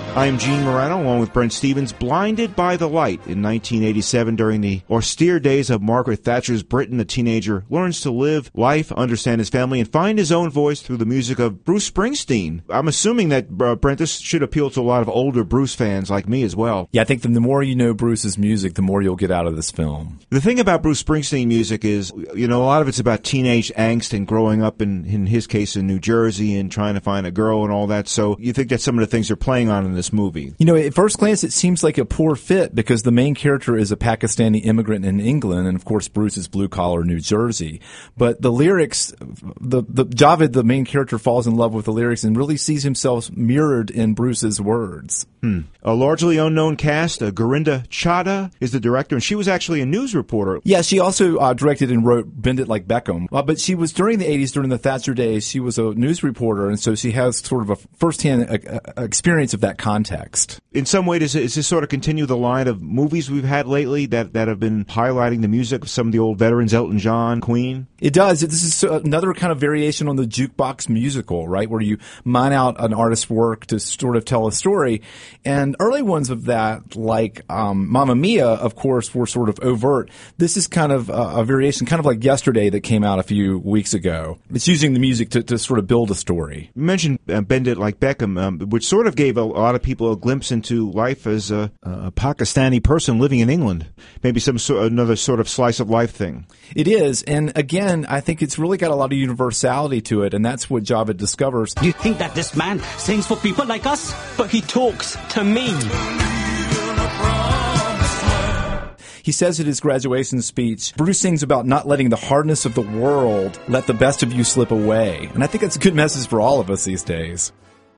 I am Gene Moreno, along with Brent Stevens. Blinded by the Light. In 1987, during the austere days of Margaret Thatcher's Britain, a teenager learns to live life, understand his family, and find his own voice through the music of Bruce Springsteen. I'm assuming that, Brent, this should appeal to a lot of older Bruce fans like me as well. Yeah, I think the more you know Bruce's music, the more you'll get out of this film. The thing about Bruce Springsteen music is, a lot of it's about teenage angst and growing up, in his case, in New Jersey and trying to find a girl and all that. So you think that's some of the things they're playing on in this movie. At first glance, it seems like a poor fit because the main character is a Pakistani immigrant in England, and of course, Bruce is blue-collar New Jersey. But the lyrics, the Javed, the main character, falls in love with the lyrics and really sees himself mirrored in Bruce's words. A largely unknown cast, Gorinda Chadha is the director, and she was actually a news reporter. Yeah, she also directed and wrote Bend It Like Beckham. But she was, during the 80s, during the Thatcher days, she was a news reporter, and so she has sort of a first-hand experience of that context. In some way, does this sort of continue the line of movies we've had lately that have been highlighting the music of some of the old veterans, Elton John, Queen? It does. This is another kind of variation on the jukebox musical, right, where you mine out an artist's work to sort of tell a story. And early ones of that, like Mamma Mia, of course, were sort of overt. This is kind of a variation, kind of like Yesterday that came out a few weeks ago. It's using the music to sort of build a story. You mentioned Bend It Like Beckham, which sort of gave a lot of people a glimpse into life as a Pakistani person living in England. Maybe another sort of slice of life thing. It is. And again, I think it's really got a lot of universality to it, and that's what Javed discovers. You think that this man sings for people like us? But he talks to me. He says at his graduation speech, Bruce sings about not letting the hardness of the world let the best of you slip away. And I think that's a good message for all of us these days.